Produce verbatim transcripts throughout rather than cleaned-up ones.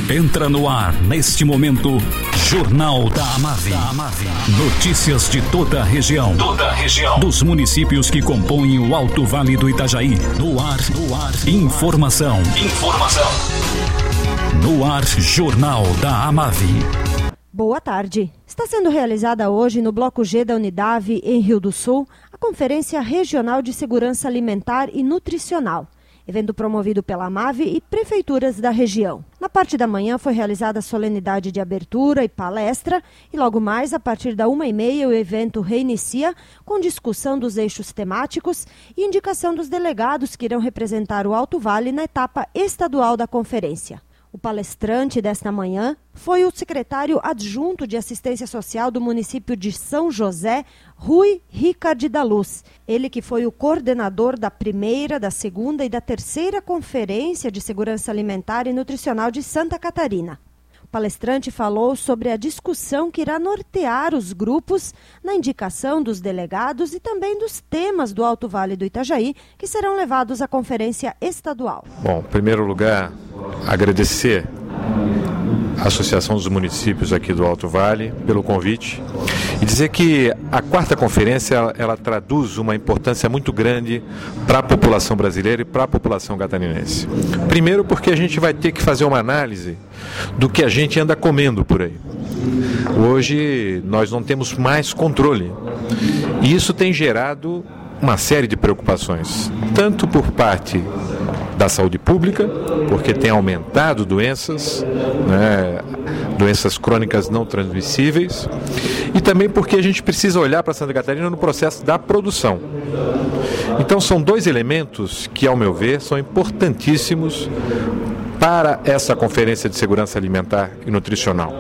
Entra no ar, neste momento, Jornal da Amave. Notícias de toda a região. Toda a região. Dos municípios que compõem o Alto Vale do Itajaí. No ar, no ar. Informação. Informação. No ar, Jornal da Amave. Boa tarde. Está sendo realizada hoje no Bloco G da Unidave, em Rio do Sul, a Conferência Regional de Segurança Alimentar e Nutricional, evento promovido pela Amave e prefeituras da região. Na parte da manhã foi realizada a solenidade de abertura e palestra e logo mais, a partir da uma e meia, o evento reinicia com discussão dos eixos temáticos e indicação dos delegados que irão representar o Alto Vale na etapa estadual da conferência. O palestrante desta manhã foi o secretário adjunto de Assistência Social do município de São José, Rui Ricardo da Luz. Ele que foi o coordenador da primeira, da segunda e da terceira Conferência de Segurança Alimentar e Nutricional de Santa Catarina. O palestrante falou sobre a discussão que irá nortear os grupos na indicação dos delegados e também dos temas do Alto Vale do Itajaí que serão levados à conferência estadual. Bom, em primeiro lugar, agradecer a Associação dos Municípios aqui do Alto Vale pelo convite e dizer que a quarta conferência ela, ela traduz uma importância muito grande para a população brasileira e para a população catarinense. Primeiro porque a gente vai ter que fazer uma análise do que a gente anda comendo por aí. Hoje nós não temos mais controle e isso tem gerado uma série de preocupações, tanto por parte da saúde pública, porque tem aumentado doenças, né, doenças crônicas não transmissíveis, e também porque a gente precisa olhar para Santa Catarina no processo da produção. Então são dois elementos que, ao meu ver, são importantíssimos para essa Conferência de Segurança Alimentar e Nutricional.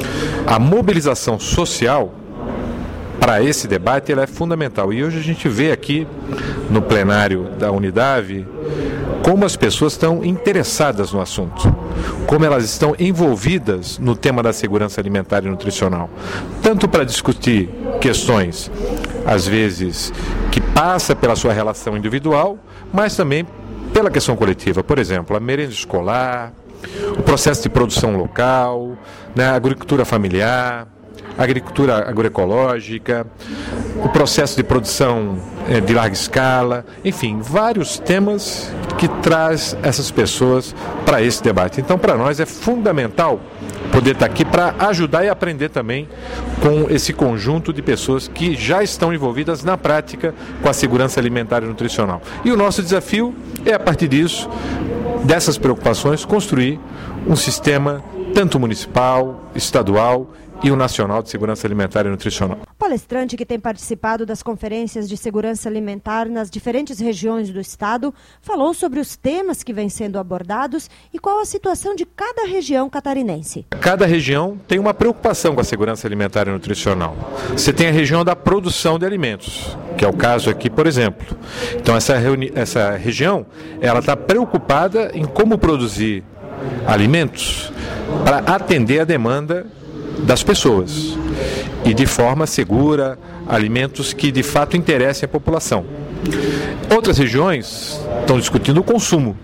A mobilização social para esse debate ela é fundamental, e hoje a gente vê aqui no plenário da Unidave como as pessoas estão interessadas no assunto, como elas estão envolvidas no tema da segurança alimentar e nutricional, tanto para discutir questões, às vezes, que passa pela sua relação individual, mas também pela questão coletiva. Por exemplo, a merenda escolar, o processo de produção local, né, a agricultura familiar, a agricultura agroecológica, o processo de produção eh, de larga escala, enfim, vários temas que traz essas pessoas para esse debate. Então, para nós é fundamental poder estar aqui para ajudar e aprender também com esse conjunto de pessoas que já estão envolvidas na prática com a segurança alimentar e nutricional. E o nosso desafio é, a partir disso, dessas preocupações, construir um sistema tanto municipal, estadual e o Nacional de Segurança Alimentar e Nutricional. O palestrante que tem participado das conferências de segurança alimentar nas diferentes regiões do estado falou sobre os temas que vêm sendo abordados e qual a situação de cada região catarinense. Cada região tem uma preocupação com a segurança alimentar e nutricional. Você tem a região da produção de alimentos, que é o caso aqui, por exemplo. Então essa, reuni- essa região ela está preocupada em como produzir alimentos para atender a demanda das pessoas e de forma segura, alimentos que de fato interessem a população. Outras regiões estão discutindo o consumo.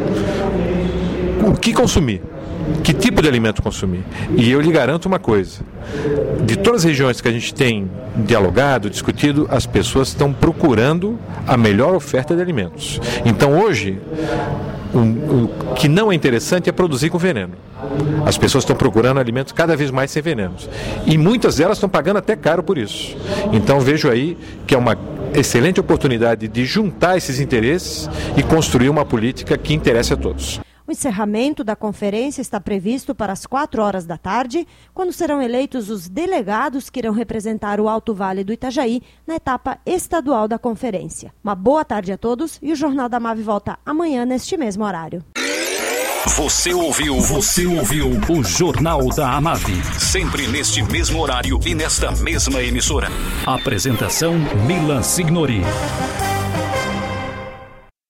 O que consumir? Que tipo de alimento consumir? E eu lhe garanto uma coisa, de todas as regiões que a gente tem dialogado, discutido, as pessoas estão procurando a melhor oferta de alimentos. Então hoje, o que não é interessante é produzir com veneno. As pessoas estão procurando alimentos cada vez mais sem venenos. E muitas delas estão pagando até caro por isso. Então vejo aí que é uma excelente oportunidade de juntar esses interesses e construir uma política que interesse a todos. O encerramento da conferência está previsto para as quatro horas da tarde, quando serão eleitos os delegados que irão representar o Alto Vale do Itajaí na etapa estadual da conferência. Uma boa tarde a todos e o Jornal da Amave volta amanhã neste mesmo horário. Você ouviu, você ouviu o Jornal da Amave, sempre neste mesmo horário e nesta mesma emissora. Apresentação Milan Signori.